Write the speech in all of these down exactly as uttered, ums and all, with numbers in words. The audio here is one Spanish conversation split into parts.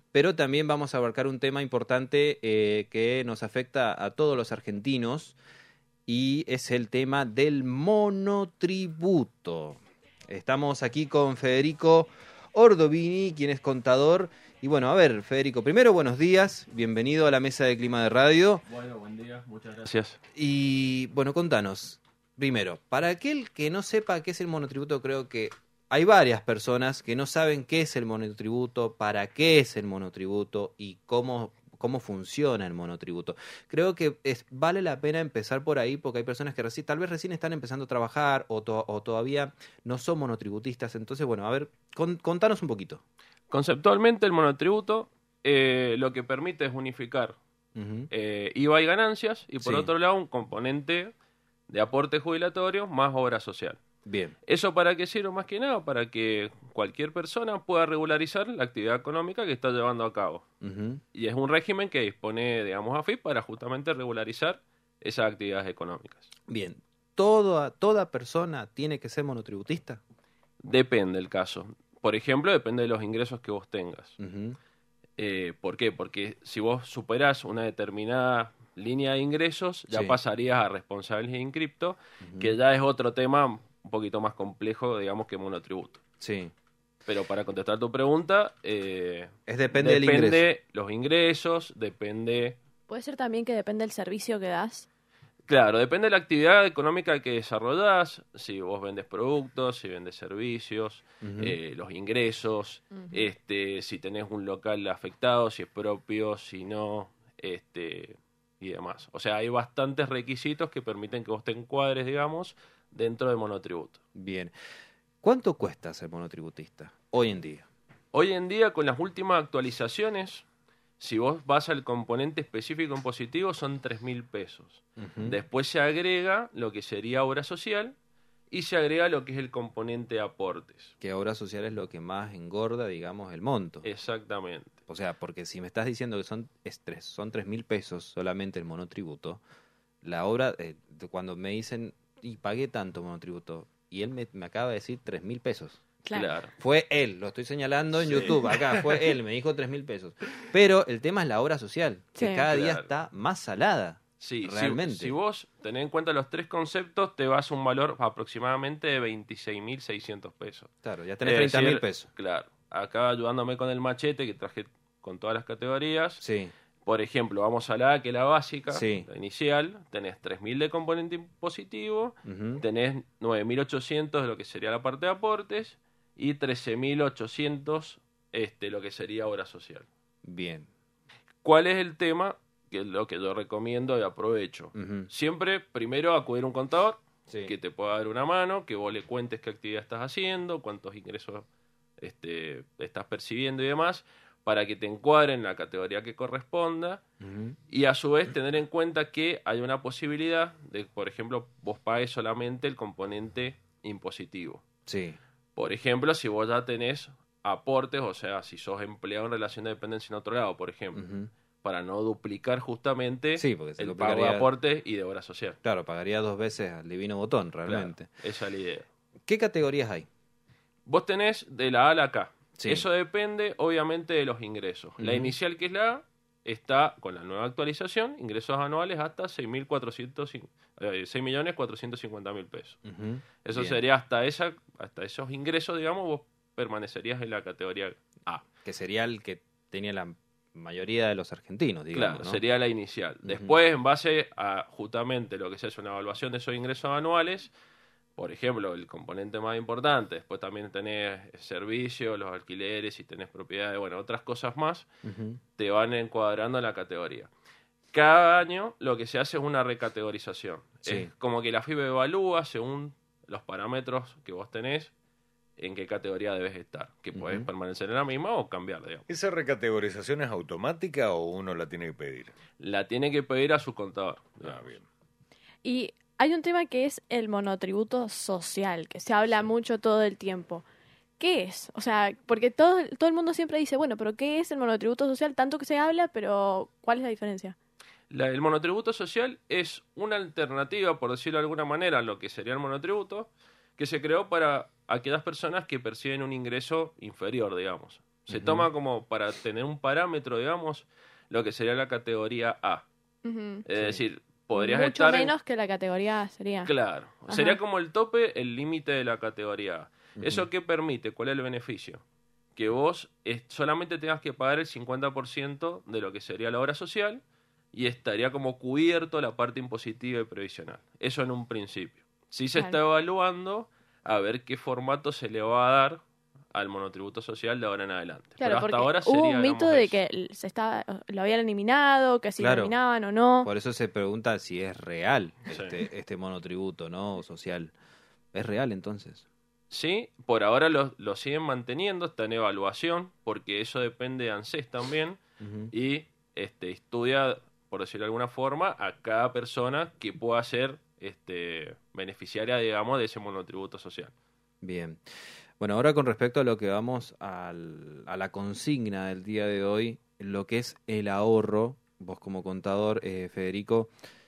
pero también vamos a abarcar un tema importante eh, que nos afecta a todos los argentinos, y es el tema del monotributo. Estamos aquí con Federico Ordovini, quien es contador. Y bueno, a ver, Federico, primero buenos días, bienvenido a la mesa de Clima de Radio. Bueno, buen día, muchas gracias. Y bueno, contanos, primero, para aquel que no sepa qué es el monotributo, creo que hay varias personas que no saben qué es el monotributo, para qué es el monotributo y cómo, cómo funciona el monotributo. Creo que es, vale la pena empezar por ahí, porque hay personas que reci- tal vez recién están empezando a trabajar o, to- o todavía no son monotributistas. Entonces, bueno, a ver, con- contanos un poquito. Conceptualmente el monotributo eh, lo que permite es unificar Uh-huh. eh, I V A y ganancias y por Sí. otro lado un componente de aporte jubilatorio más obra social. Bien, ¿Eso para qué sirve más que nada? Para que cualquier persona pueda regularizar la actividad económica que está llevando a cabo. uh-huh. Y es un régimen que dispone, digamos, A F I P para justamente regularizar esas actividades económicas. Bien. ¿Toda, toda persona tiene que ser monotributista? Depende del caso. Por ejemplo, depende de los ingresos que vos tengas. Uh-huh. Eh, ¿Por qué? Porque si vos superás una determinada línea de ingresos, ya Sí. pasarías a responsables de inscripto, Uh-huh. que ya es otro tema un poquito más complejo, digamos, que monotributo. Sí. Pero para contestar tu pregunta, eh, Es depende del ingreso. depende los ingresos, depende... Puede ser también que depende del servicio que das. Claro, depende de la actividad económica que desarrollás, si vos vendes productos, si vendes servicios, Uh-huh. eh, los ingresos, Ujú. este, si tenés un local afectado, si es propio, si no, este, y demás. O sea, hay bastantes requisitos que permiten que vos te encuadres, digamos, dentro del monotributo. Bien. ¿Cuánto cuesta ser monotributista hoy en día? Hoy en día, con las últimas actualizaciones, si vos vas al componente específico en positivo, son tres mil pesos. Uh-huh. Después se agrega lo que sería obra social y se agrega lo que es el componente de aportes. Que obra social es lo que más engorda, digamos, el monto. Exactamente. O sea, porque si me estás diciendo que son es tres, son tres mil pesos solamente el monotributo, la obra, eh, de cuando me dicen, y pagué tanto monotributo, y él me, me acaba de decir tres mil pesos. Claro. Claro. Fue él, lo estoy señalando en Sí. YouTube, acá, fue él, me dijo tres mil pesos. Pero el tema es la obra social, que Sí. cada día Claro. está más salada. Sí, si- Realmente. Si, vos tenés en cuenta los tres conceptos, te vas a un valor aproximadamente de veintiséis mil seiscientos pesos. Claro, ya tenés Es treinta mil decir, pesos. Claro. Acá ayudándome con el machete que traje con todas las categorías. Sí, Por ejemplo, vamos a la A, que es la básica, Sí. la inicial. Tenés tres mil de componente impositivo, ujú, tenés nueve mil ochocientos de lo que sería la parte de aportes y trece mil ochocientos este, lo que sería obra social. bien. ¿Cuál es el tema? Que es lo que yo recomiendo y aprovecho. Ujú, Siempre, primero, acudir a un contador sí. que te pueda dar una mano, que vos le cuentes qué actividad estás haciendo, cuántos ingresos este, estás percibiendo y demás, para que te encuadre en la categoría que corresponda. Ujú, Y a su vez tener en cuenta que hay una posibilidad de, por ejemplo, vos pagues solamente el componente impositivo. sí. Por ejemplo, si vos ya tenés aportes, o sea, si sos empleado en relación de dependencia en otro lado, por ejemplo, Ujú. para no duplicar justamente Sí, porque se el duplicaría- pago de aportes y de obra social. Claro, pagaría dos veces al divino botón, realmente. Claro, esa es la idea. ¿Qué categorías hay? Vos tenés de la A a la K. Sí. Eso depende, obviamente, de los ingresos. La Ujú. inicial, que es la A, está con la nueva actualización, ingresos anuales hasta seis millones cuatrocientos cincuenta mil pesos. Ujú, Eso bien. sería hasta esa hasta esos ingresos, digamos, vos permanecerías en la categoría A. Que sería el que tenía la mayoría de los argentinos, digamos, Claro, ¿no? sería la inicial. Ujú. Después, en base a justamente lo que se hace una evaluación de esos ingresos anuales, por ejemplo, el componente más importante, después también tenés servicios, los alquileres, y tenés propiedades, bueno, otras cosas más, Ujú, te van encuadrando en la categoría. Cada año lo que se hace es una recategorización. Sí. Es como que la F I B evalúa según los parámetros que vos tenés en qué categoría debes estar, que puedes Ujú. permanecer en la misma o cambiar, digamos. ¿Esa recategorización es automática o uno la tiene que pedir? La tiene que pedir a su contador. Ah, digamos. bien. Y hay un tema que es el monotributo social, que se habla mucho todo el tiempo. ¿Qué es? O sea, porque todo, todo el mundo siempre dice, bueno, pero ¿qué es el monotributo social? Tanto que se habla, pero ¿cuál es la diferencia? La- el monotributo social es una alternativa, por decirlo de alguna manera, a lo que sería el monotributo, que se creó para aquellas personas que perciben un ingreso inferior, digamos. O Se Ujú. toma como para tener un parámetro, digamos, lo que sería la categoría A. Ujú. Es Sí. decir, podrías Mucho estar en- menos que la categoría sería. Claro, Ajá. sería como el tope, el límite de la categoría A. Ujú. ¿Eso qué permite? ¿Cuál es el beneficio? Que vos eh, solamente tengas que pagar el cincuenta por ciento de lo que sería la obra social y estaría como cubierto la parte impositiva y previsional. Eso en un principio. Sí se está Claro. evaluando a ver qué formato se le va a dar al monotributo social de ahora en adelante. Claro, Pero hasta porque ahora hubo sería, un mito digamos, de eso. que l- se estaba, lo habían eliminado, que si Claro. lo eliminaban o no. Por eso se pregunta si es real Sí. este, este monotributo, ¿no? Social. ¿Es real entonces? Sí, por ahora lo, lo siguen manteniendo, está en evaluación, porque eso depende de ANSES también, Ujú. y este, estudia, por decirlo de alguna forma, a cada persona que pueda ser este, beneficiaria, digamos, de ese monotributo social. Bien. Bueno, ahora con respecto a lo que vamos al- a la consigna del día de hoy, lo que es el ahorro, vos como contador, eh, Federico,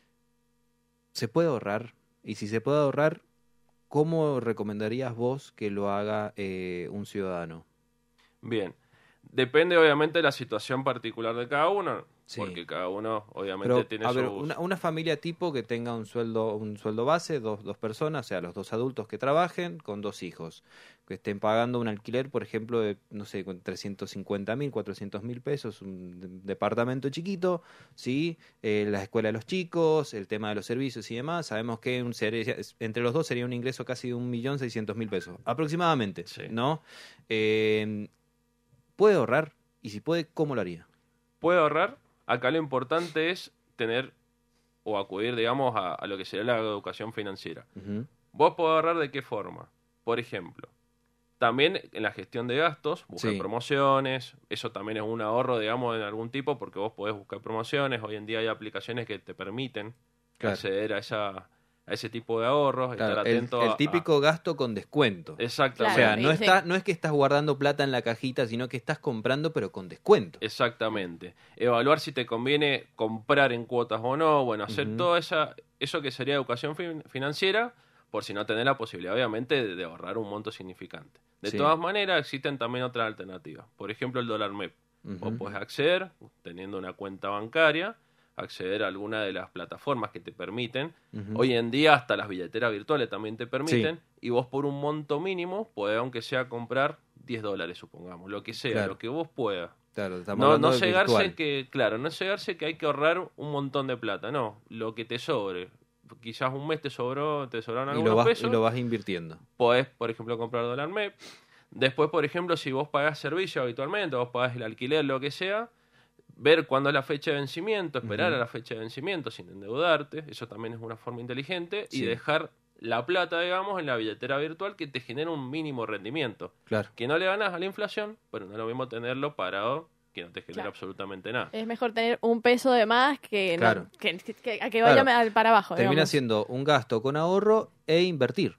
¿se puede ahorrar? Y si se puede ahorrar, ¿cómo recomendarías vos que lo haga eh, un ciudadano? Bien, depende obviamente de la situación particular de cada uno, Sí. porque cada uno obviamente Pero, tiene a ver, sus... una, una familia tipo que tenga un sueldo, un sueldo base, dos, dos personas, o sea, los dos adultos que trabajen con dos hijos, que estén pagando un alquiler, por ejemplo, de, no sé, con trescientos cincuenta mil, cuatrocientos mil pesos, un de- departamento chiquito, ¿sí? Eh, la escuela de los chicos, el tema de los servicios y demás, sabemos que un, sería- entre los dos sería un ingreso casi de un millón seiscientos mil pesos, aproximadamente, Sí. ¿no? Eh, ¿Puede ahorrar? Y si puede, ¿cómo lo haría? Puede ahorrar, acá lo importante es tener o acudir, digamos, a, a lo que sería la educación financiera. Ujú. ¿Vos podés ahorrar de qué forma? Por ejemplo, también en la gestión de gastos, buscar Sí. promociones, eso también es un ahorro, digamos, en algún tipo, porque vos podés buscar promociones, hoy en día hay aplicaciones que te permiten Claro. acceder a esa a ese tipo de ahorros, Claro, estar el, atento el a- típico gasto con descuento. a... Exactamente. O sea, Claro, no, sí, está, sí. no es que estás guardando plata en la cajita, sino que estás comprando, pero con descuento. Exactamente. Evaluar si te conviene comprar en cuotas o no, bueno, hacer Ujú. todo esa, eso que sería educación fin- financiera, por si no tenés la posibilidad, obviamente, de, de ahorrar un monto significante. De Sí. todas maneras, existen también otras alternativas. Por ejemplo, el dólar M E P. Vos Ujú. podés acceder, teniendo una cuenta bancaria, acceder a alguna de las plataformas que te permiten. Ujú. Hoy en día hasta las billeteras virtuales también te permiten. Y vos por un monto mínimo podés, aunque sea, comprar diez dólares, supongamos. Lo que sea, Claro. lo que vos puedas. Claro, estamos No, hablando no de cegarse virtual. que, claro, no cegarse que hay que ahorrar un montón de plata. No, lo que te sobre. Quizás un mes te sobró, te sobraron Y algunos lo, vas, pesos. y lo vas invirtiendo. Podés, por ejemplo, comprar dólar M E P. Después, por ejemplo, si vos pagás servicio habitualmente, vos pagás el alquiler, lo que sea, ver cuándo es la fecha de vencimiento, esperar Ujú. a la fecha de vencimiento sin endeudarte, eso también es una forma inteligente, Sí. y dejar la plata, digamos, en la billetera virtual que te genera un mínimo rendimiento. Claro. Que no le ganas a la inflación, pero no es lo mismo tenerlo parado que no te genera Claro. absolutamente nada. Es mejor tener un peso de más que, no- Claro. que, que- a que vaya Claro. al- para abajo. Termina digamos. siendo un gasto con ahorro e invertir.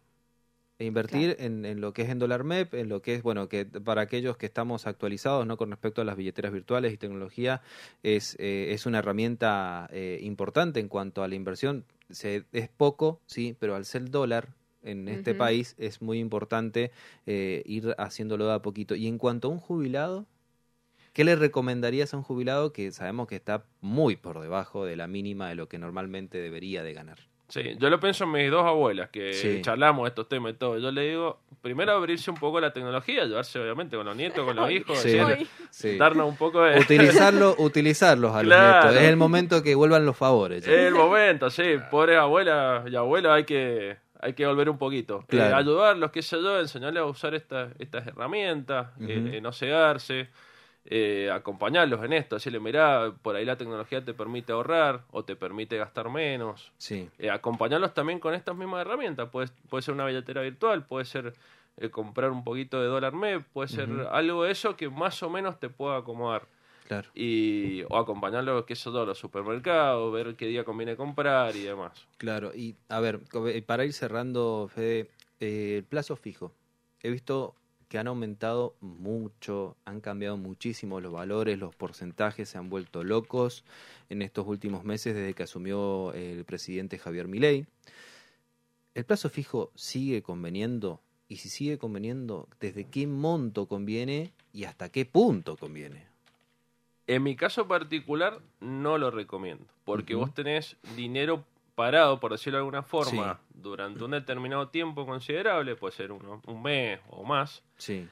E invertir en, en lo que es en dólar M E P, en lo que es, bueno, que para aquellos que estamos actualizados, ¿no? Con respecto a las billeteras virtuales y tecnología, es, eh, es una herramienta eh, importante en cuanto a la inversión. Se, es poco, sí, pero al ser dólar en este Ujú. país es muy importante eh, ir haciéndolo de a poquito. Y en cuanto a un jubilado, ¿qué le recomendarías a un jubilado que sabemos que está muy por debajo de la mínima de lo que normalmente debería de ganar? Sí, yo lo pienso en mis dos abuelas, que Sí. charlamos estos temas y todo. Yo le digo, primero abrirse un poco a la tecnología, ayudarse obviamente con los nietos, con los Ay, hijos, Sí. decir, Ay, Sí. darnos un poco de... Utilizarlo, utilizarlos a los Claro. nietos. Es el momento que vuelvan los favores. ya. Es el momento, sí. Pobres abuelas y abuelos hay que, hay que volver un poquito. Claro. Eh, ayudarlos, qué sé yo, enseñarles a usar estas estas herramientas, Ujú. eh, eh, no cegarse, eh, acompañarlos en esto, decirle, mirá, por ahí la tecnología te permite ahorrar o te permite gastar menos. Sí, Eh, acompañarlos también con estas mismas herramientas. Puede, puede ser una billetera virtual, puede ser eh, comprar un poquito de dólar M E P, puede ser Ujú. algo de eso que más o menos te pueda acomodar. claro. Y, o acompañarlo, qué sé yo, a los supermercados, ver qué día conviene comprar y demás. Claro. Y a ver, co- eh, para ir cerrando, Fede, eh, el plazo fijo. He visto que han aumentado mucho, han cambiado muchísimo los valores, los porcentajes se han vuelto locos en estos últimos meses desde que asumió el presidente Javier Milei. ¿El plazo fijo sigue conveniendo? y si sigue conveniendo, ¿desde qué monto conviene y hasta qué punto conviene? En mi caso particular no lo recomiendo, porque Ujú. vos tenés dinero parado, por decirlo de alguna forma, Sí. durante un determinado tiempo considerable, puede ser uno, un mes o más, Sí,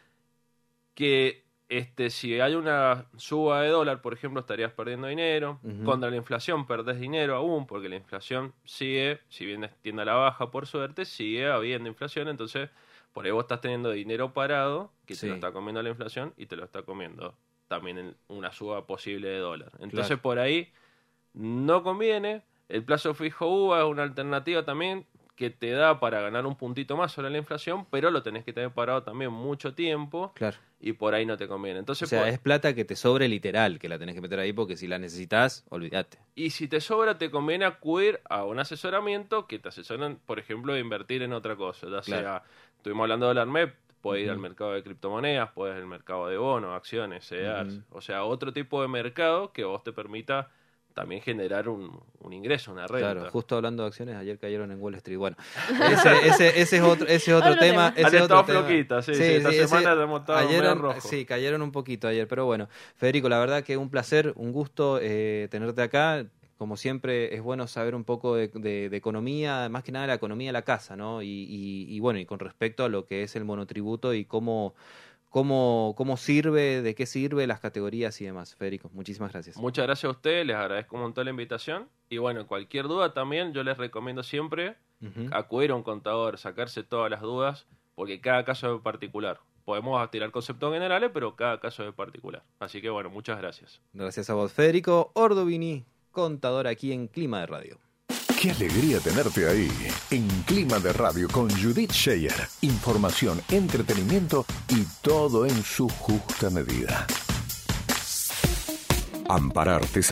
que este, si hay una suba de dólar, por ejemplo, estarías perdiendo dinero. Ujú. Contra la inflación perdés dinero aún, porque la inflación sigue, si bien tiende a la baja por suerte, sigue habiendo inflación, entonces por ahí vos estás teniendo dinero parado, que Sí. te lo está comiendo la inflación y te lo está comiendo también en una suba posible de dólar. Entonces Claro. por ahí no conviene. El plazo fijo U V A es una alternativa también que te da para ganar un puntito más sobre la inflación, pero lo tenés que tener parado también mucho tiempo claro. y por ahí no te conviene. O Entonces, sea, por- es plata que te sobre literal, que la tenés que meter ahí porque si la necesitas, olvídate. y si te sobra, te conviene acudir a un asesoramiento que te asesoran, por ejemplo, de invertir en otra cosa. Ya sea, Claro. estuvimos hablando de dólar M E P, puedes ir Ujú. al mercado de criptomonedas, puedes ir al mercado de bonos, acciones, C D Rs. Ujú. O sea, otro tipo de mercado que vos te permita también generar un, un ingreso, una renta. Claro, justo hablando de acciones, ayer cayeron en Wall Street. Bueno, ese, ese, ese es otro, ese es otro Otro tema. tema. Ese Han es otro estado tema. floquitas, sí, sí, esta ese- semana hemos estado ayer, medio rojo. sí, cayeron un poquito ayer, pero bueno. Federico, la verdad que un placer, un gusto eh, tenerte acá. Como siempre, es bueno saber un poco de, de- de economía, más que nada la economía de la casa, ¿no? Y, y- y bueno, y con respecto a lo que es el monotributo y cómo, cómo, cómo sirve, de qué sirve, las categorías y demás. Federico, muchísimas gracias. Muchas gracias a ustedes, les agradezco un montón la invitación. Y bueno, cualquier duda también, yo les recomiendo siempre Ujú. acudir a un contador, sacarse todas las dudas, porque cada caso es particular. Podemos tirar conceptos generales, pero cada caso es particular. Así que bueno, muchas gracias. Gracias a vos, Federico Ordovini, contador aquí en Clima de Radio. Qué alegría tenerte ahí, en Clima de Radio con Judith Scheyer. Información, entretenimiento y todo en su justa medida. Ampararte